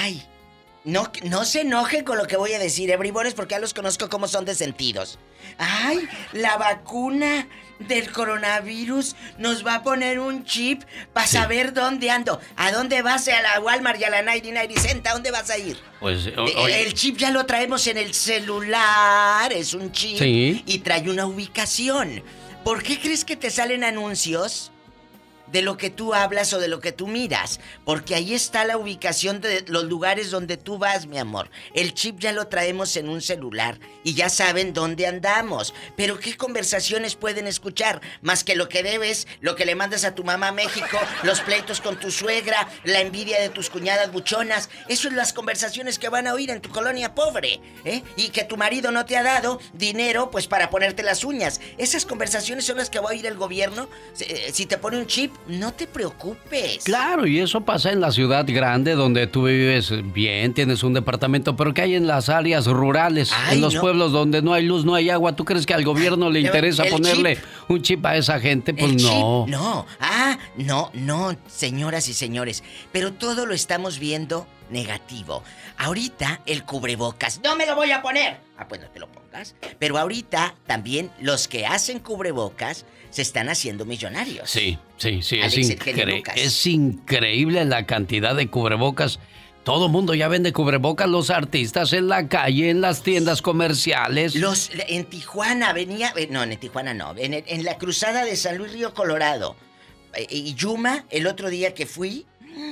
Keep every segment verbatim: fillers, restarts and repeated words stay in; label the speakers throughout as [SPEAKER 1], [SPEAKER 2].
[SPEAKER 1] Ay, no, no se enojen con lo que voy a decir, Everybores, porque ya los conozco como son de sentidos. Ay, la vacuna del coronavirus nos va a poner un chip para sí. saber dónde ando. ¿A dónde vas? A la Walmart y a la noventa y nueve Cent. ¿A dónde vas a ir?
[SPEAKER 2] Pues o,
[SPEAKER 1] o, el chip ya lo traemos en el celular. Es un chip ¿sí? y trae una ubicación. ¿Por qué crees que te salen anuncios de lo que tú hablas o de lo que tú miras? Porque ahí está la ubicación de los lugares donde tú vas, mi amor. El chip ya lo traemos en un celular y ya saben dónde andamos. Pero ¿qué conversaciones pueden escuchar? Más que lo que debes, lo que le mandas a tu mamá a México, los pleitos con tu suegra, la envidia de tus cuñadas buchonas. Eso es las conversaciones que van a oír en tu colonia pobre, ¿eh? Y que tu marido no te ha dado dinero, pues, para ponerte las uñas. Esas conversaciones son las que va a oír el gobierno. Si te pone un chip, no te preocupes.
[SPEAKER 2] Claro, y eso pasa en la ciudad grande donde tú vives bien, tienes un departamento, pero ¿qué hay en las áreas rurales? Ay, en los no. pueblos donde no hay luz, no hay agua. ¿Tú crees que al gobierno le interesa ponerle chip. un chip a esa gente? Pues
[SPEAKER 1] el
[SPEAKER 2] no.
[SPEAKER 1] Chip, no. Ah, no, no, señoras y señores. Pero todo lo estamos viendo negativo. Ahorita el cubrebocas, no me lo voy a poner. Ah, pues no te lo pongas. Pero ahorita también los que hacen cubrebocas se están haciendo millonarios.
[SPEAKER 2] Sí, sí, sí. Es, incre- es increíble la cantidad de cubrebocas. Todo mundo ya vende cubrebocas, los artistas en la calle, en las tiendas comerciales.
[SPEAKER 1] Los en Tijuana venía, no, en Tijuana no, en, en la cruzada de San Luis Río Colorado y Yuma, el otro día que fui,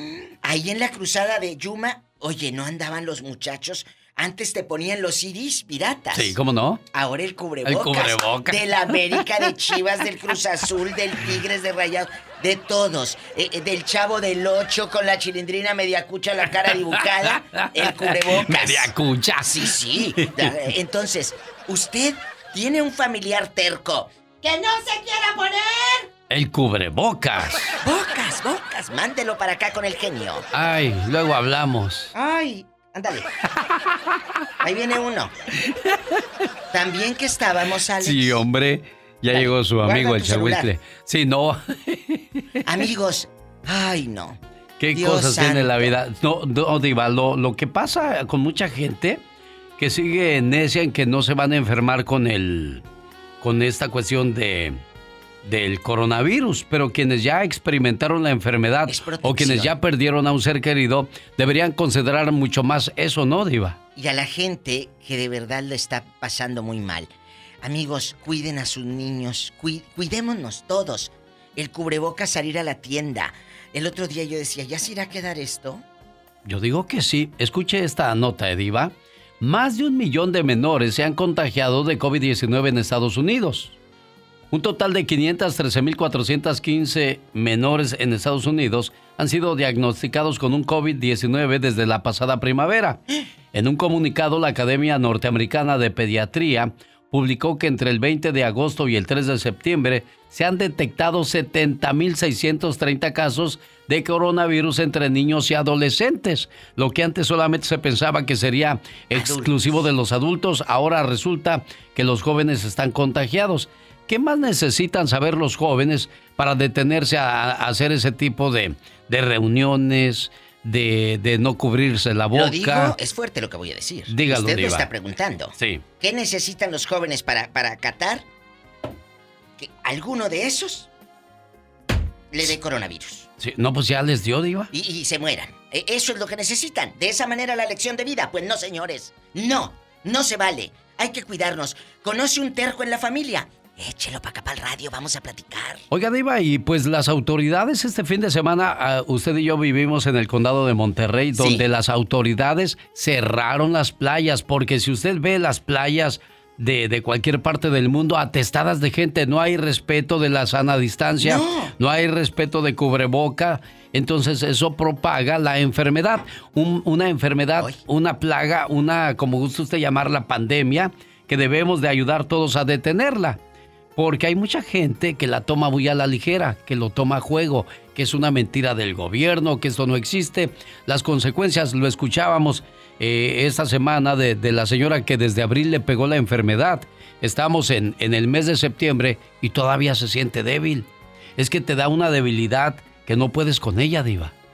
[SPEAKER 1] ahí en la cruzada de Yuma, oye, no andaban los muchachos. Antes te ponían los C Ds piratas.
[SPEAKER 2] Sí, ¿cómo no?
[SPEAKER 1] Ahora el cubrebocas.
[SPEAKER 2] El cubrebocas.
[SPEAKER 1] De la América, de Chivas, del Cruz Azul, del Tigres, de Rayados, de todos. Eh, eh, del Chavo del Ocho con la chilindrina media cucha, la cara dibujada. El cubrebocas.
[SPEAKER 2] Media cucha.
[SPEAKER 1] Sí, sí. Entonces, usted tiene un familiar terco que no se quiera poner
[SPEAKER 2] el cubrebocas.
[SPEAKER 1] Bocas, bocas. Mándelo para acá con el genio.
[SPEAKER 2] Ay, luego hablamos.
[SPEAKER 1] Ay. Ándale. Ahí viene uno. También que estábamos, Alex.
[SPEAKER 2] Sí, hombre. Ya Dale, llegó su amigo el Chahuitle. Sí, no.
[SPEAKER 1] Amigos, ay, no.
[SPEAKER 2] ¿Qué Dios cosas santo. Tiene la vida? No, no, Diva, lo, lo que pasa con mucha gente que sigue necia en que no se van a enfermar con el, con esta cuestión de... del coronavirus, pero quienes ya experimentaron la enfermedad o quienes ya perdieron a un ser querido deberían considerar mucho más eso, ¿no, Diva?
[SPEAKER 1] Y a la gente que de verdad lo está pasando muy mal. Amigos, cuiden a sus niños, cu- cuidémonos todos. El cubrebocas, salir a la tienda. El otro día yo decía, ¿ya se irá a quedar esto?
[SPEAKER 2] Yo digo que sí. Escuche esta nota, ¿eh, Diva? Más de un millón de menores se han contagiado de COVID diecinueve en Estados Unidos. Un total de quinientos trece mil cuatrocientos quince menores en Estados Unidos han sido diagnosticados con un COVID diecinueve desde la pasada primavera. En un comunicado, la Academia Norteamericana de Pediatría publicó que entre el veinte de agosto y el tres de septiembre se han detectado setenta mil seiscientos treinta casos de coronavirus entre niños y adolescentes. Lo que antes solamente se pensaba que sería exclusivo adultos. de los adultos, ahora resulta que los jóvenes están contagiados. ¿Qué más necesitan saber los jóvenes para detenerse a, a hacer ese tipo de, de reuniones, de, de no cubrirse la boca?
[SPEAKER 1] Lo digo, es fuerte lo que voy a decir.
[SPEAKER 2] Dígalo,
[SPEAKER 1] Usted
[SPEAKER 2] Diva.
[SPEAKER 1] me está preguntando.
[SPEAKER 2] Sí.
[SPEAKER 1] ¿Qué necesitan los jóvenes para, para acatar que alguno de esos le dé coronavirus?
[SPEAKER 2] Sí. No, pues ya les dio, Diva.
[SPEAKER 1] Y, y se mueran. E- eso es lo que necesitan. ¿De esa manera la lección de vida? Pues no, señores. No, no se vale. Hay que cuidarnos. ¿Conoce un terco en la familia? Échelo para acá, para el radio, vamos a platicar.
[SPEAKER 2] Oiga, Diva, y pues las autoridades este fin de semana, uh, usted y yo vivimos en el condado de Monterrey, donde sí. las autoridades cerraron las playas, porque si usted ve las playas de, de cualquier parte del mundo atestadas de gente, no hay respeto de la sana distancia, no, no hay respeto de cubreboca, entonces eso propaga la enfermedad, Un, una enfermedad, Oy. una plaga, una, como gusta usted llamarla, pandemia, que debemos de ayudar todos a detenerla. Porque hay mucha gente que la toma muy a la ligera, que lo toma a juego, que es una mentira del gobierno, que esto no existe. Las consecuencias, lo escuchábamos eh, esta semana de, de la señora que desde abril le pegó la enfermedad. Estamos en, en el mes de septiembre y todavía se siente débil. Es que te da una debilidad que no puedes con ella, Diva.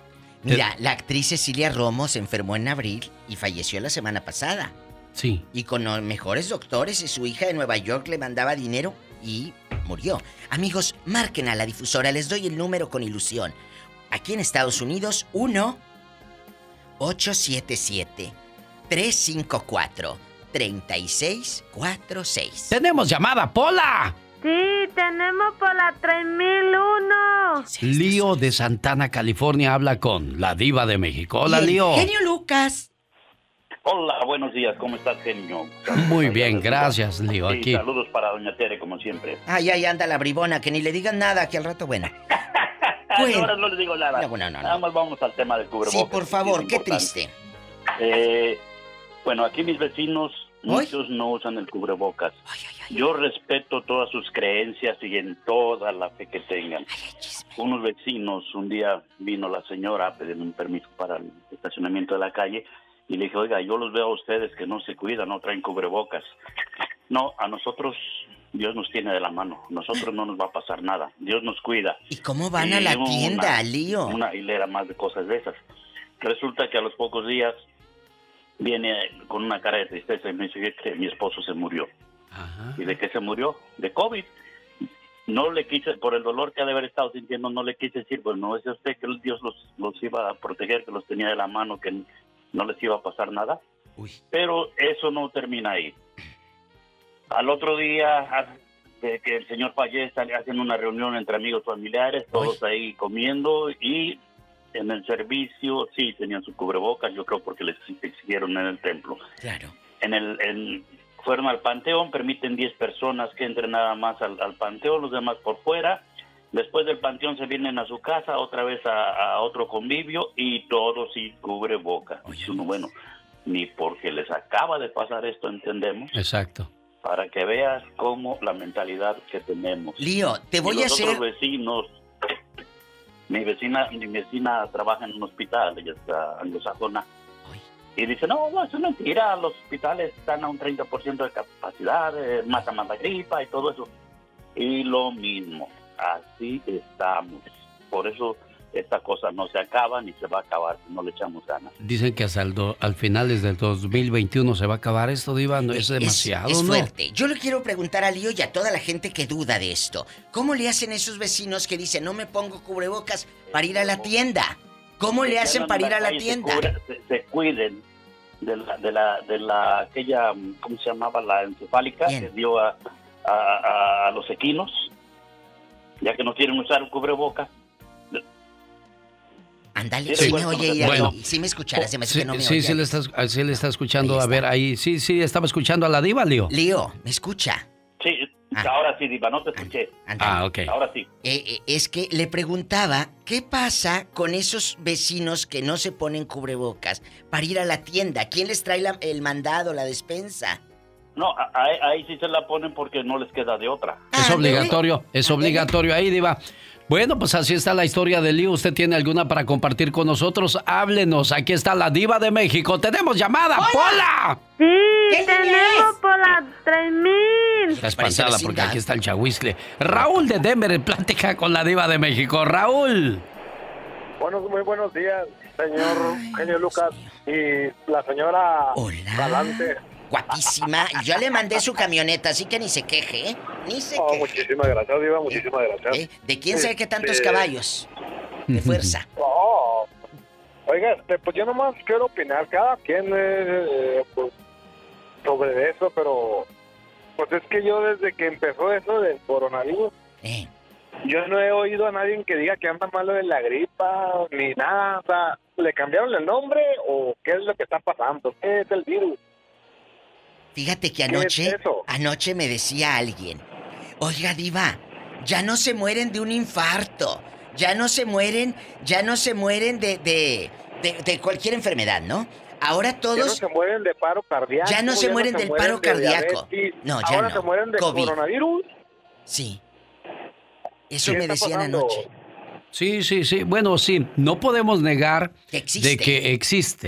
[SPEAKER 1] Mira, la actriz Cecilia Romo se enfermó en abril y falleció la semana pasada.
[SPEAKER 2] Sí.
[SPEAKER 1] Y con los mejores doctores y su hija de Nueva York le mandaba dinero y murió. Amigos, marquen a la difusora, les doy el número con ilusión. Aquí en Estados Unidos, uno ocho siete siete, tres cinco cuatro, tres seis cuatro seis.
[SPEAKER 2] ¡Tenemos llamada, Pola!
[SPEAKER 3] Sí, tenemos por la tres mil uno.
[SPEAKER 2] Lío de Santana, California, habla con la diva de México. Hola, Lío.
[SPEAKER 1] Genio Lucas.
[SPEAKER 4] Hola, buenos días, ¿cómo estás, genio?
[SPEAKER 2] Muy bien, gracias, Lío.
[SPEAKER 4] Sí,
[SPEAKER 2] aquí.
[SPEAKER 4] saludos para doña Tere, como siempre.
[SPEAKER 1] Ay, ay, anda la bribona, que ni le digan nada, que al rato, bueno.
[SPEAKER 4] Bueno. Ahora no le digo nada.
[SPEAKER 1] No, no, no,
[SPEAKER 4] nada
[SPEAKER 1] no.
[SPEAKER 4] más vamos al tema del cubrebocas.
[SPEAKER 1] Sí, por favor, qué
[SPEAKER 4] importante.
[SPEAKER 1] triste.
[SPEAKER 4] Eh, bueno, aquí mis vecinos,
[SPEAKER 1] ¿Hoy?
[SPEAKER 4] muchos no usan el cubrebocas.
[SPEAKER 1] Ay, ay, ay.
[SPEAKER 4] Yo respeto todas sus creencias y en toda la fe que tengan.
[SPEAKER 1] Ay, ay, chisme.
[SPEAKER 4] Unos vecinos, un día vino la señora a pedirme un permiso para el estacionamiento de la calle y le dije, oiga, yo los veo a ustedes que no se cuidan, no traen cubrebocas. No, a nosotros Dios nos tiene de la mano, nosotros no nos va a pasar nada, Dios nos cuida.
[SPEAKER 1] ¿Y cómo van a la
[SPEAKER 4] una-
[SPEAKER 1] tienda, Lío?
[SPEAKER 4] Una hilera más de cosas de esas. Resulta que a los pocos días viene con una cara de tristeza y me dice que mi esposo se murió.
[SPEAKER 2] Ajá.
[SPEAKER 4] ¿Y de qué se murió? De COVID. No le quise, por el dolor que ha de haber estado sintiendo, no le quise decir, pues no es usted que Dios los, los iba a proteger, que los tenía de la mano, que no les iba a pasar nada.
[SPEAKER 1] Uy.
[SPEAKER 4] Pero eso no termina ahí. Al otro día, de que el señor fallece, hacen una reunión entre amigos familiares, todos
[SPEAKER 1] Uy.
[SPEAKER 4] ahí comiendo, y en el servicio sí tenían su cubrebocas, yo creo porque les exigieron en el templo.
[SPEAKER 1] Claro.
[SPEAKER 4] En el en, fueron al panteón, permiten diez personas que entren nada más al, al panteón, los demás por fuera. Después del panteón se vienen a su casa, otra vez a, a otro convivio y todos sin cubrebocas.
[SPEAKER 1] Oye.
[SPEAKER 4] Uno, bueno, ni porque les acaba de pasar esto entendemos.
[SPEAKER 2] Exacto.
[SPEAKER 4] Para que veas cómo la mentalidad que tenemos.
[SPEAKER 1] Lío, te voy
[SPEAKER 4] Y
[SPEAKER 1] a
[SPEAKER 4] los
[SPEAKER 1] hacer...
[SPEAKER 4] otros vecinos, mi vecina, mi vecina trabaja en un hospital, ella está anglosajona,
[SPEAKER 1] Uy.
[SPEAKER 4] y dice, no, no, eso es mentira, los hospitales están a un treinta por ciento de capacidad, eh, mata más la gripa y todo eso. Y lo mismo, así estamos. Por eso esta cosa no se acaba ni se va a acabar si no le echamos ganas.
[SPEAKER 2] Dicen que hasta el do- al finales del dos mil veintiuno se va a acabar esto, diva. No es demasiado,
[SPEAKER 1] es
[SPEAKER 2] ¿no?
[SPEAKER 1] fuerte. Yo le quiero preguntar a Lío y a toda la gente que duda de esto. ¿Cómo le hacen esos vecinos que dicen, no me pongo cubrebocas para ir a la tienda? ¿Cómo le hacen para ir a la tienda?
[SPEAKER 4] Se, cubra- se- se cuiden de la, de la, de la, aquella, ¿cómo se llamaba? La encefálica
[SPEAKER 1] Bien.
[SPEAKER 4] que dio a, a, a- a los equinos, ya que no quieren usar el cubrebocas.
[SPEAKER 1] Ándale,
[SPEAKER 4] Sí,
[SPEAKER 1] sí me
[SPEAKER 4] bueno,
[SPEAKER 1] oye y
[SPEAKER 2] bueno.
[SPEAKER 1] y sí me escuchará, se me hace
[SPEAKER 2] Sí,
[SPEAKER 1] que no me
[SPEAKER 2] sí,
[SPEAKER 1] oye.
[SPEAKER 2] sí le estás, sí le está escuchando.
[SPEAKER 1] Ahí
[SPEAKER 2] A
[SPEAKER 1] está.
[SPEAKER 2] ver, ahí, sí, sí, estaba escuchando a la diva, Lío.
[SPEAKER 1] Lío, ¿me escucha?
[SPEAKER 4] Sí,
[SPEAKER 1] Ah.
[SPEAKER 4] ahora sí, Diva, no te escuché.
[SPEAKER 1] Ándale.
[SPEAKER 2] Ah, ok.
[SPEAKER 4] Ahora sí.
[SPEAKER 1] Eh, eh, es que le preguntaba, ¿qué pasa con esos vecinos que no se ponen cubrebocas para ir a la tienda? ¿Quién les trae la- el mandado, la despensa?
[SPEAKER 4] No, a- a- ahí sí se la ponen porque no les queda de otra.
[SPEAKER 2] Es
[SPEAKER 1] Ándale.
[SPEAKER 2] obligatorio, es
[SPEAKER 1] Ándale.
[SPEAKER 2] obligatorio ahí, diva. Bueno, pues así está la historia de Lío. ¿Usted tiene alguna para compartir con nosotros? Háblenos. Aquí está la diva de México. ¡Tenemos llamada! ¡Pola!
[SPEAKER 3] Sí,
[SPEAKER 1] ¿Qué
[SPEAKER 3] tenemos por la tres mil.
[SPEAKER 2] Está
[SPEAKER 1] Parece
[SPEAKER 2] espantada
[SPEAKER 1] vecindad.
[SPEAKER 2] porque aquí está el chahuizcle. Raúl de Denver en plática con la diva de México. Raúl.
[SPEAKER 5] Buenos, muy buenos días, señor
[SPEAKER 1] Ay,
[SPEAKER 5] Genio Lucas
[SPEAKER 1] Dios
[SPEAKER 5] y la señora
[SPEAKER 1] Hola.
[SPEAKER 5] Galante.
[SPEAKER 1] Guapísima. Y yo le mandé su camioneta, así que ni se queje, ¿eh? Ni se
[SPEAKER 5] Oh,
[SPEAKER 1] queje.
[SPEAKER 5] muchísimas gracias, Diva, muchísimas gracias.
[SPEAKER 1] ¿Eh? ¿De quién sabe qué tantos
[SPEAKER 5] Este-
[SPEAKER 1] caballos? De fuerza.
[SPEAKER 5] Oh, oiga, este, pues yo nomás quiero opinar, cada quien eh, pues, sobre eso, pero pues es que yo desde que empezó eso del coronavirus,
[SPEAKER 1] ¿Eh?
[SPEAKER 5] yo no he oído a nadie que diga que anda malo de la gripa, ni nada, o sea, ¿le cambiaron el nombre o qué es lo que está pasando? ¿Qué es el virus?
[SPEAKER 1] Fíjate que
[SPEAKER 5] es
[SPEAKER 1] anoche,
[SPEAKER 5] eso?
[SPEAKER 1] anoche me decía alguien, oiga, diva, ya no se mueren de un infarto, ya no se mueren, ya no se mueren de, de, de, de cualquier enfermedad, ¿no? Ahora
[SPEAKER 5] Ya no
[SPEAKER 1] todos,
[SPEAKER 5] se mueren de paro cardíaco.
[SPEAKER 1] ya no se mueren del
[SPEAKER 5] mueren
[SPEAKER 1] paro
[SPEAKER 5] de
[SPEAKER 1] cardíaco.
[SPEAKER 5] diabetes,
[SPEAKER 1] No, ya
[SPEAKER 5] ahora
[SPEAKER 1] no.
[SPEAKER 5] se mueren del
[SPEAKER 1] COVID.
[SPEAKER 5] coronavirus.
[SPEAKER 1] sí. Eso
[SPEAKER 5] ¿Qué
[SPEAKER 1] me
[SPEAKER 5] está
[SPEAKER 1] decían
[SPEAKER 5] pasando?
[SPEAKER 1] anoche.
[SPEAKER 2] Sí, sí, sí. Bueno, sí, no podemos negar
[SPEAKER 1] Que existe.
[SPEAKER 2] de que existe.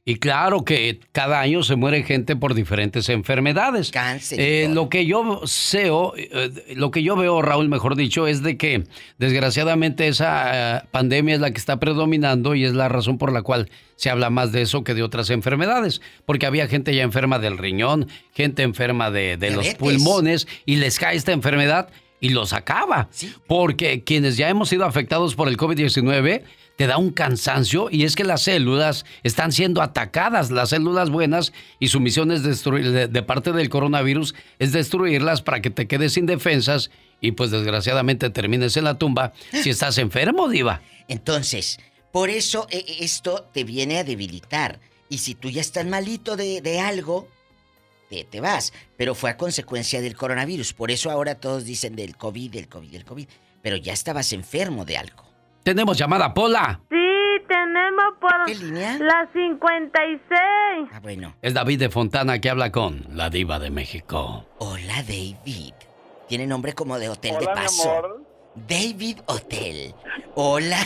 [SPEAKER 2] Y claro que cada año se muere gente por diferentes enfermedades.
[SPEAKER 1] Cáncer.
[SPEAKER 2] Eh, lo que yo sé, eh, lo que yo veo, Raúl, mejor dicho, es de que desgraciadamente esa eh, pandemia es la que está predominando y es la razón por la cual se habla más de eso que de otras enfermedades. Porque había gente ya enferma del riñón, gente enferma de, de los pulmones y les cae esta enfermedad y los acaba. ¿Sí? Porque quienes ya hemos sido afectados por el covid diecinueve... te da un cansancio y es que las células están siendo atacadas, las células buenas, y su misión es destruir, de, de parte del coronavirus es destruirlas para que te quedes sin defensas y pues desgraciadamente termines en la tumba si estás enfermo, Diva.
[SPEAKER 1] Entonces, por eso eh, esto te viene a debilitar y si tú ya estás malito de, de algo, te, te vas, pero fue a consecuencia del coronavirus, por eso ahora todos dicen del COVID, del COVID, del COVID, pero ya estabas enfermo de algo.
[SPEAKER 2] Tenemos llamada, Pola.
[SPEAKER 3] Sí, tenemos por
[SPEAKER 1] ¿Qué línea?
[SPEAKER 3] la cincuenta y seis.
[SPEAKER 1] Ah, bueno.
[SPEAKER 2] Es David de Fontana que habla con la Diva de México.
[SPEAKER 1] Hola, David. Tiene nombre como de hotel.
[SPEAKER 5] Hola,
[SPEAKER 1] de paso.
[SPEAKER 5] mi amor.
[SPEAKER 1] David Hotel. Hola.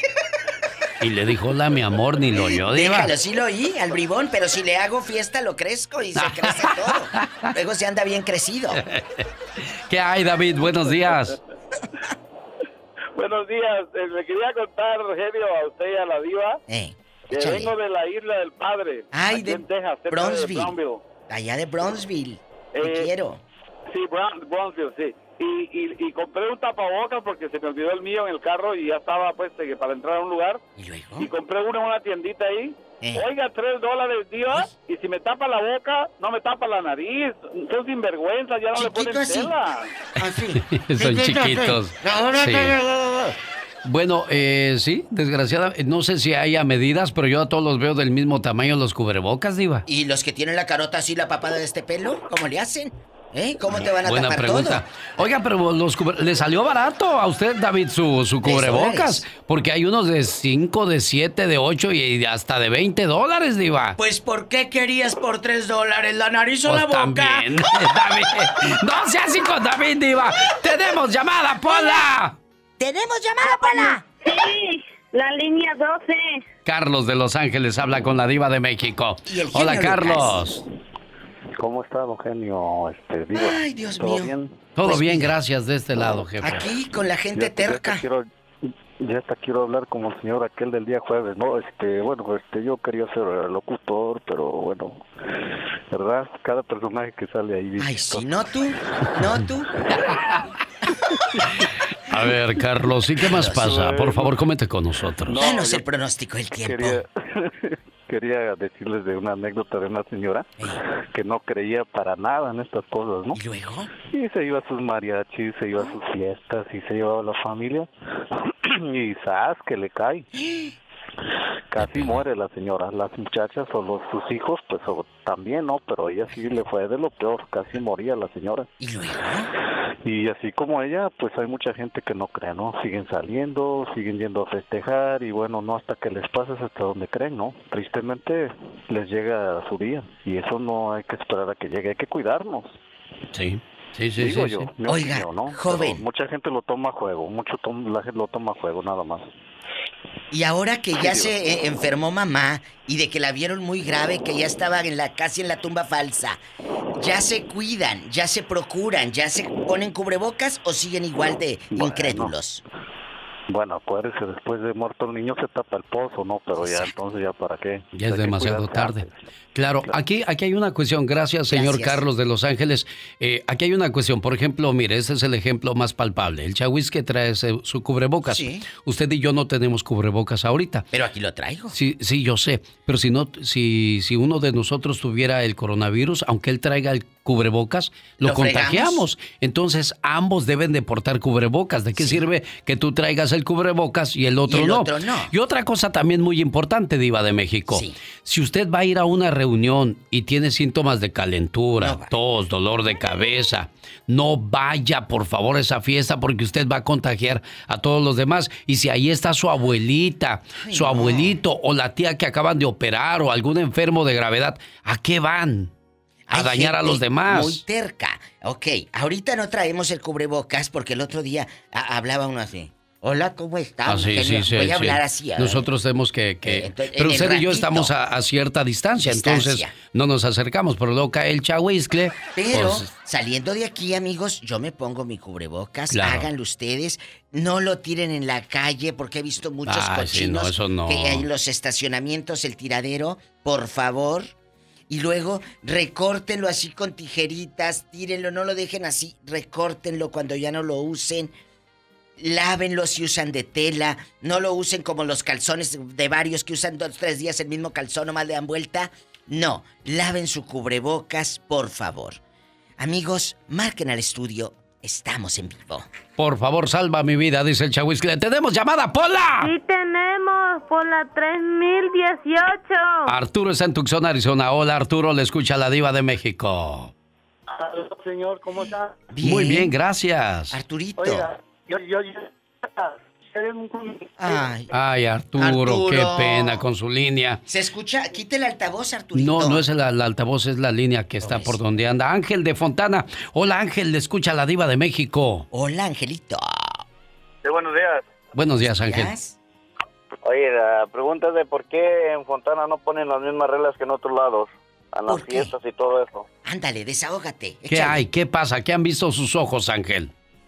[SPEAKER 2] Y le dijo, hola, mi amor, ni lo oyó, Diva.
[SPEAKER 1] Déjalo, sí lo oí, al bribón, pero si le hago fiesta lo crezco y se crece todo. Luego se anda bien crecido.
[SPEAKER 2] ¿Qué hay, David? Buenos días.
[SPEAKER 5] Buenos días. Eh, le quería contar, Rogelio, a usted y a la Diva,
[SPEAKER 1] Eh,
[SPEAKER 5] que
[SPEAKER 1] échale.
[SPEAKER 5] vengo de la Isla del Padre.
[SPEAKER 1] Ay,
[SPEAKER 5] aquí
[SPEAKER 1] de
[SPEAKER 5] en Texas, cerca
[SPEAKER 1] Brownsville.
[SPEAKER 5] de Brownsville.
[SPEAKER 1] Allá de Brownsville. Te
[SPEAKER 5] Eh,
[SPEAKER 1] quiero.
[SPEAKER 5] Sí, Brown, Brownsville, sí. Y, y, y compré un tapabocas porque se me olvidó el mío en el carro y ya estaba, pues, eh, para entrar a un lugar.
[SPEAKER 1] ¿Y luego?
[SPEAKER 5] Y compré uno en una tiendita ahí.
[SPEAKER 1] Eh.
[SPEAKER 5] Oiga, tres dólares, Diva. Y si me tapa la boca, no me tapa la nariz. Son sinvergüenza, ya no
[SPEAKER 1] Chiquito
[SPEAKER 5] le ponen
[SPEAKER 1] así.
[SPEAKER 5] tela.
[SPEAKER 1] Así.
[SPEAKER 2] Son chiquitos. Sí. Bueno, eh, sí, desgraciadamente, no sé si haya medidas, pero yo a todos los veo del mismo tamaño los cubrebocas, Diva.
[SPEAKER 1] ¿Y los que tienen la carota así, la papada de este pelo? ¿Cómo le hacen? ¿Eh? ¿Cómo te van a
[SPEAKER 2] Buena
[SPEAKER 1] tapar
[SPEAKER 2] pregunta.
[SPEAKER 1] todo?
[SPEAKER 2] Oiga, pero los cubre- le salió barato a usted, David, su, su
[SPEAKER 1] Tres
[SPEAKER 2] cubrebocas.
[SPEAKER 1] dólares.
[SPEAKER 2] Porque hay unos de cinco, de siete, de ocho y hasta de veinte dólares, Diva.
[SPEAKER 1] Pues, ¿por qué querías por tres dólares la nariz o
[SPEAKER 2] Pues
[SPEAKER 1] la boca?
[SPEAKER 2] también, David. No seas así con David, Diva. Tenemos llamada, Pola.
[SPEAKER 1] ¿Tenemos llamada, Pola?
[SPEAKER 3] Sí, la línea doce.
[SPEAKER 2] Carlos de Los Ángeles habla con la Diva de México.
[SPEAKER 1] Y el
[SPEAKER 2] Hola,
[SPEAKER 1] genio
[SPEAKER 2] Carlos.
[SPEAKER 6] ¿Cómo está, don Genio? Este, digo,
[SPEAKER 1] Ay, Dios
[SPEAKER 6] ¿todo
[SPEAKER 1] mío.
[SPEAKER 6] bien?
[SPEAKER 2] Todo
[SPEAKER 1] Pues
[SPEAKER 2] bien,
[SPEAKER 1] mira,
[SPEAKER 2] gracias de este lado, jefe.
[SPEAKER 1] Aquí con la gente
[SPEAKER 6] Ya te- ya te
[SPEAKER 1] terca.
[SPEAKER 6] quiero, ya hasta quiero hablar como el señor aquel del día jueves, ¿no? Este, bueno, este, yo quería ser locutor, pero bueno, ¿verdad? Cada personaje que sale ahí.
[SPEAKER 1] Ay,
[SPEAKER 6] visto.
[SPEAKER 1] sí, no tú, no tú.
[SPEAKER 2] A ver, Carlos, ¿y qué más pasa? Por favor, comente con nosotros.
[SPEAKER 6] No,
[SPEAKER 1] Danos
[SPEAKER 6] yo
[SPEAKER 1] el pronóstico del tiempo.
[SPEAKER 6] Quería, quería decirles de una anécdota de una señora
[SPEAKER 1] Ey.
[SPEAKER 6] que no creía para nada en estas cosas, ¿no?
[SPEAKER 1] ¿Y luego?
[SPEAKER 6] Y se iba a sus mariachis, se iba a sus fiestas y se llevaba a la familia. Y ¡zas! Que le cae. Casi muere la señora. Las muchachas o los, sus hijos, pues o, también, ¿no? Pero ella sí le fue de lo peor. Casi moría la señora.
[SPEAKER 1] ¿Y luego?
[SPEAKER 6] Y así como ella, pues hay mucha gente que no cree, ¿no? Siguen saliendo, siguen yendo a festejar y bueno, no hasta que les pase es hasta donde creen, ¿no? Tristemente les llega su día y eso no hay que esperar a que llegue, hay que cuidarnos.
[SPEAKER 2] Sí, sí, sí,
[SPEAKER 6] Digo
[SPEAKER 2] sí,
[SPEAKER 6] yo,
[SPEAKER 2] sí.
[SPEAKER 6] mi
[SPEAKER 1] Oiga,
[SPEAKER 6] opinión, ¿no?
[SPEAKER 1] joven.
[SPEAKER 6] Pero mucha gente lo toma a juego, mucho tom- la gente lo toma a juego, nada más.
[SPEAKER 1] Y ahora que ya se eh, enfermó mamá y de que la vieron muy grave, que ya estaba en la casi en la tumba falsa, ¿ya se cuidan, ya se procuran, ya se ponen cubrebocas o siguen igual de
[SPEAKER 6] Bueno.
[SPEAKER 1] incrédulos?
[SPEAKER 6] Bueno, acuérdese, después de muerto el niño se tapa el pozo, ¿no? Pero ya,
[SPEAKER 1] Exacto.
[SPEAKER 6] entonces, ¿ya para qué?
[SPEAKER 2] Ya es
[SPEAKER 6] Hay que
[SPEAKER 2] demasiado
[SPEAKER 6] cuidarse
[SPEAKER 2] tarde.
[SPEAKER 6] antes.
[SPEAKER 2] Claro, aquí, aquí hay una cuestión. Gracias, señor
[SPEAKER 1] Gracias.
[SPEAKER 2] Carlos de Los Ángeles. Eh, aquí hay una cuestión. Por ejemplo, mire, ese es el ejemplo más palpable. El Chawis que trae ese- su cubrebocas.
[SPEAKER 1] Sí.
[SPEAKER 2] Usted y yo no tenemos cubrebocas ahorita.
[SPEAKER 1] Pero aquí lo traigo.
[SPEAKER 2] Sí, sí, yo sé. Pero si no, si, si uno de nosotros tuviera el coronavirus, aunque él traiga el cubrebocas, lo,
[SPEAKER 1] ¿Lo
[SPEAKER 2] contagiamos.
[SPEAKER 1] fregamos?
[SPEAKER 2] Entonces, ambos deben de portar cubrebocas. ¿De qué
[SPEAKER 1] Sí.
[SPEAKER 2] sirve que tú traigas el cubrebocas y el otro
[SPEAKER 1] Y el
[SPEAKER 2] no?
[SPEAKER 1] otro no.
[SPEAKER 2] Y otra cosa también muy importante, Diva de México.
[SPEAKER 1] Sí.
[SPEAKER 2] Si usted va a ir a una reunión y tiene síntomas de calentura,
[SPEAKER 1] No vaya.
[SPEAKER 2] tos, dolor de cabeza, no vaya, por favor, a esa fiesta porque usted va a contagiar a todos los demás. Y si ahí está su abuelita,
[SPEAKER 1] Ay,
[SPEAKER 2] su
[SPEAKER 1] no.
[SPEAKER 2] abuelito o la tía que acaban de operar o algún enfermo de gravedad, ¿a qué van? A
[SPEAKER 1] Hay
[SPEAKER 2] dañar a
[SPEAKER 1] gente
[SPEAKER 2] los demás.
[SPEAKER 1] Muy terca. Ok, ahorita no traemos el cubrebocas porque el otro día a- hablaba uno así. Hola, ¿cómo está?
[SPEAKER 2] Ah, sí, sí, sí,
[SPEAKER 1] Voy a
[SPEAKER 2] sí.
[SPEAKER 1] hablar así.
[SPEAKER 2] Nosotros tenemos que... que...
[SPEAKER 1] Eh, entonces,
[SPEAKER 2] pero
[SPEAKER 1] en
[SPEAKER 2] usted
[SPEAKER 1] el
[SPEAKER 2] y yo
[SPEAKER 1] ratito.
[SPEAKER 2] estamos a, a cierta distancia,
[SPEAKER 1] Distancia.
[SPEAKER 2] entonces no nos acercamos, pero luego cae el chahuizcle.
[SPEAKER 1] Pero
[SPEAKER 2] pues,
[SPEAKER 1] saliendo de aquí, amigos, yo me pongo mi cubrebocas,
[SPEAKER 2] Claro.
[SPEAKER 1] háganlo ustedes, no lo tiren en la calle porque he visto muchos
[SPEAKER 2] Ay, sí,
[SPEAKER 1] cochinos
[SPEAKER 2] no, eso no.
[SPEAKER 1] que hay en los estacionamientos, el tiradero, por favor. Y luego recórtenlo así con tijeritas, tírenlo, no lo dejen así, recórtenlo cuando ya no lo usen. Lávenlo si usan de tela, no lo usen como los calzones de varios que usan dos, tres días el mismo calzón, nomás le dan vuelta. No, laven su cubrebocas, por favor. Amigos, marquen al estudio, estamos en vivo.
[SPEAKER 2] por favor, salva mi vida, dice el chahuizcle. ¡Tenemos llamada, Pola!
[SPEAKER 3] Sí tenemos, por la tres mil dieciocho.
[SPEAKER 2] Arturo está en Tucson, Arizona. Hola, Arturo, le escucha la diva de México.
[SPEAKER 7] Hola, señor, ¿cómo está?
[SPEAKER 1] Bien.
[SPEAKER 2] Muy bien, gracias.
[SPEAKER 1] Arturito.
[SPEAKER 7] Oiga, yo, yo, yo...
[SPEAKER 1] Ay,
[SPEAKER 2] Ay, Arturo,
[SPEAKER 1] Arturo.
[SPEAKER 2] qué pena con su línea.
[SPEAKER 1] se escucha, quite el altavoz, Arturito.
[SPEAKER 2] No, no es el, el altavoz, es la línea que está
[SPEAKER 1] No
[SPEAKER 2] por
[SPEAKER 1] es.
[SPEAKER 2] donde anda. Ángel de Fontana. Hola, Ángel, le escucha la diva de México.
[SPEAKER 1] Hola, Angelito.
[SPEAKER 6] Sí, buenos días.
[SPEAKER 2] Buenos días, Ángel.
[SPEAKER 1] ¿Yas?
[SPEAKER 6] Oye, la pregunta es de por qué en Fontana no ponen las mismas reglas que en otros lados, en las
[SPEAKER 1] ¿Por qué?
[SPEAKER 6] fiestas y todo eso.
[SPEAKER 1] Ándale, desahógate.
[SPEAKER 2] ¿Qué
[SPEAKER 1] échale.
[SPEAKER 2] hay? ¿Qué pasa? ¿Qué han visto sus ojos, Ángel?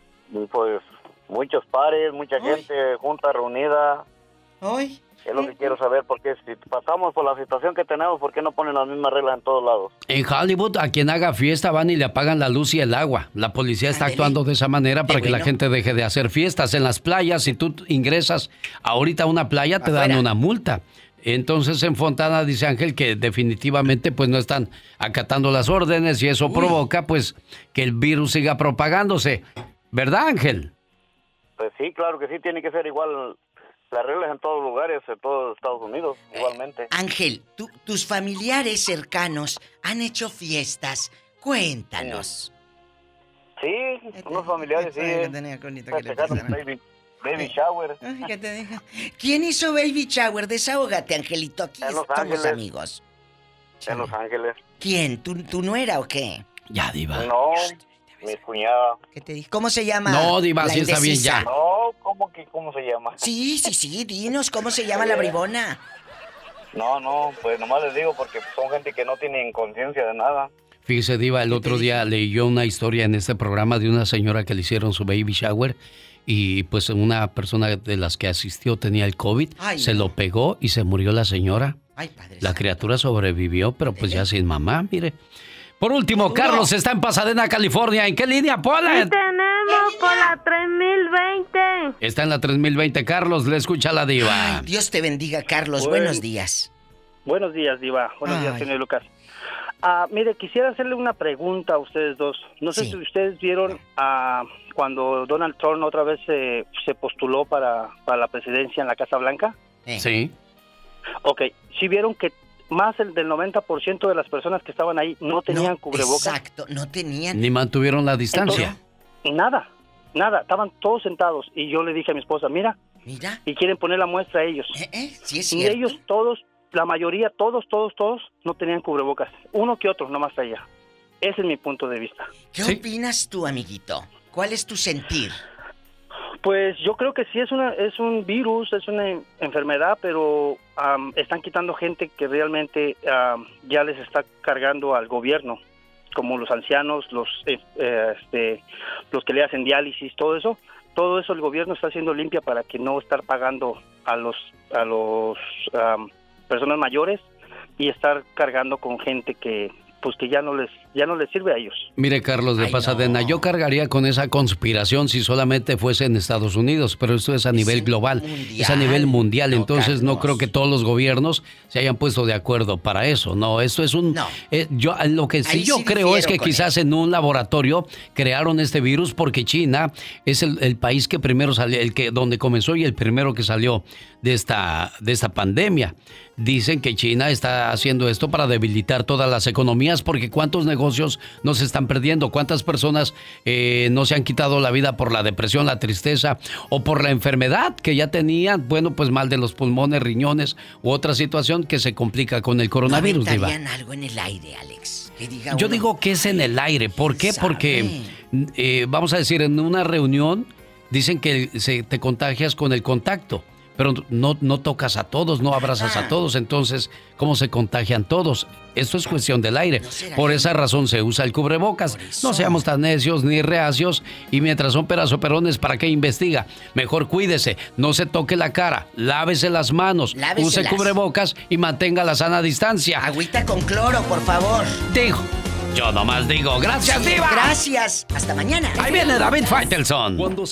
[SPEAKER 6] Y pues muchos pares, mucha
[SPEAKER 1] Ay.
[SPEAKER 6] gente junta, reunida.
[SPEAKER 1] Ay.
[SPEAKER 6] Es lo que quiero saber, porque si pasamos por la situación que tenemos, ¿por qué no ponen las mismas reglas en todos lados?
[SPEAKER 2] En Hollywood, a quien haga fiesta van y le apagan la luz y el agua. La policía está
[SPEAKER 1] Ándele.
[SPEAKER 2] actuando de esa manera para
[SPEAKER 1] Qué
[SPEAKER 2] que la
[SPEAKER 1] bueno.
[SPEAKER 2] gente deje de hacer fiestas. En las playas, si tú ingresas ahorita a una playa, te dan
[SPEAKER 1] Afuera.
[SPEAKER 2] una multa. Entonces en Fontana dice Ángel que definitivamente pues no están acatando las órdenes y eso
[SPEAKER 1] Uy.
[SPEAKER 2] provoca pues que el virus siga propagándose. ¿Verdad, Ángel?
[SPEAKER 6] Pues sí, claro que sí, tiene que ser igual las reglas en todos lugares, en todos Estados Unidos, igualmente.
[SPEAKER 1] Ángel, tú- tus familiares cercanos han hecho fiestas. Cuéntanos.
[SPEAKER 6] Sí, unos familiares, sí. Festejaron baby, baby shower.
[SPEAKER 1] Ay, ¿qué te digo? ¿Quién hizo baby shower? Desahógate, Angelito. Aquí
[SPEAKER 6] En Los
[SPEAKER 1] somos
[SPEAKER 6] Ángeles.
[SPEAKER 1] amigos.
[SPEAKER 6] En Los Ángeles.
[SPEAKER 1] ¿Quién? ¿Tu, tu nuera o qué?
[SPEAKER 2] Ya, diva.
[SPEAKER 6] No, mi cuñada.
[SPEAKER 1] ¿Qué te dije? ¿Cómo se llama?
[SPEAKER 2] No, diva,
[SPEAKER 1] la
[SPEAKER 2] sí está bien
[SPEAKER 1] indecisa?
[SPEAKER 2] ya.
[SPEAKER 6] No, ¿cómo que cómo se llama?
[SPEAKER 1] Sí, sí, sí, dinos, ¿cómo se llama la bribona?
[SPEAKER 6] No, no, pues nomás les digo porque son gente que no tienen conciencia de nada.
[SPEAKER 2] Fíjese, diva, el otro día leí yo una historia en este programa de una señora que le hicieron su baby shower y pues una persona de las que asistió tenía el COVID,
[SPEAKER 1] Ay,
[SPEAKER 2] se
[SPEAKER 1] no.
[SPEAKER 2] lo pegó y se murió la señora.
[SPEAKER 1] Ay, padre.
[SPEAKER 2] La
[SPEAKER 1] santo.
[SPEAKER 2] criatura sobrevivió, pero pues ya sin mamá, mire. Por último,
[SPEAKER 1] Duro.
[SPEAKER 2] Carlos está en Pasadena, California. ¿En qué línea, Pola?
[SPEAKER 3] Sí tenemos, por la tres mil veinte.
[SPEAKER 2] Está en la tres mil veinte. Carlos, le escucha la diva.
[SPEAKER 1] Ay, Dios te bendiga, Carlos.
[SPEAKER 7] Bueno.
[SPEAKER 1] Buenos días.
[SPEAKER 7] Buenos días, Diva. Buenos días,
[SPEAKER 1] Ay.
[SPEAKER 7] señor Lucas. Ah, mire, quisiera hacerle una pregunta a ustedes dos. No sé
[SPEAKER 1] Sí.
[SPEAKER 7] si ustedes vieron ah, cuando Donald Trump otra vez se, se postuló para, para la presidencia en la Casa Blanca.
[SPEAKER 1] Eh.
[SPEAKER 2] Sí.
[SPEAKER 7] Ok, ¿sí vieron que más del, del noventa por ciento de las personas que estaban ahí no tenían
[SPEAKER 1] No,
[SPEAKER 7] cubrebocas?
[SPEAKER 1] Exacto, no tenían.
[SPEAKER 2] Ni mantuvieron la distancia.
[SPEAKER 7] Nada, nada. Estaban todos sentados. Y yo le dije a mi esposa, mira,
[SPEAKER 1] Mira,
[SPEAKER 7] y quieren poner la muestra a ellos.
[SPEAKER 1] eh, eh, sí es
[SPEAKER 7] Y
[SPEAKER 1] cierto.
[SPEAKER 7] ellos todos, la mayoría, todos, todos, todos, no tenían cubrebocas. Uno que otro, nomás allá. Ese es mi punto de vista.
[SPEAKER 1] ¿Qué
[SPEAKER 2] Sí.
[SPEAKER 1] opinas tú, amiguito? ¿Cuál es tu sentir?
[SPEAKER 7] Pues yo creo que sí es una es un virus, es una en- enfermedad, pero am, están quitando gente que realmente am, ya les está cargando al gobierno, como los ancianos, los eh, eh, este, los que le hacen diálisis, todo eso. Todo eso el gobierno está haciendo limpia para que no estar pagando a los a los am, personas mayores y estar cargando con gente que pues que ya no les ya no les sirve a ellos.
[SPEAKER 2] Mire, Carlos de
[SPEAKER 1] Ay,
[SPEAKER 2] Pasadena,
[SPEAKER 1] no.
[SPEAKER 2] yo cargaría con esa conspiración si solamente fuese en Estados Unidos, pero esto es a nivel
[SPEAKER 1] en
[SPEAKER 2] global,
[SPEAKER 1] mundial.
[SPEAKER 2] es a nivel mundial,
[SPEAKER 1] No,
[SPEAKER 2] entonces no
[SPEAKER 1] Carlos.
[SPEAKER 2] creo que todos los gobiernos se hayan puesto de acuerdo para eso, no, esto es un...
[SPEAKER 1] No.
[SPEAKER 2] eh, yo Lo que sí
[SPEAKER 1] Ahí
[SPEAKER 2] yo
[SPEAKER 1] sí
[SPEAKER 2] creo es
[SPEAKER 1] difiero
[SPEAKER 2] que
[SPEAKER 1] con
[SPEAKER 2] quizás en un laboratorio crearon este virus porque China es el, el país que primero salió, el que donde comenzó y el primero que salió de esta, de esta pandemia. Dicen que China está haciendo esto para debilitar todas las economías porque cuántos negocios no se están perdiendo, cuántas personas eh, no se han quitado la vida por la depresión, la tristeza o por la enfermedad que ya tenían, bueno, pues mal de los pulmones, riñones u otra situación que se complica con el coronavirus,
[SPEAKER 1] ¿No
[SPEAKER 2] Diva.
[SPEAKER 1] aventarían algo en el aire, Alex? Que diga
[SPEAKER 2] Yo
[SPEAKER 1] uno,
[SPEAKER 2] digo que es en el aire. ¿Por qué?
[SPEAKER 1] ¿Quién
[SPEAKER 2] Porque,
[SPEAKER 1] sabe?
[SPEAKER 2] eh, vamos a decir, en una reunión dicen que se, te contagias con el contacto, pero no, no tocas a todos, no abrazas a todos, entonces, ¿cómo se contagian todos? Esto es cuestión del aire. Por esa razón se usa el cubrebocas. No seamos tan necios ni reacios, y mientras son peras o perones, ¿para qué investiga? Mejor cuídese, no se toque la cara, lávese las manos,
[SPEAKER 1] Láveselas.
[SPEAKER 2] use cubrebocas y mantenga la sana distancia.
[SPEAKER 1] Agüita con cloro, por favor.
[SPEAKER 2] Digo, yo nomás digo, gracias,
[SPEAKER 1] Sí,
[SPEAKER 2] Diva.
[SPEAKER 1] Gracias. Hasta mañana.
[SPEAKER 2] Ahí viene David Faitelson.
[SPEAKER 8] Cuando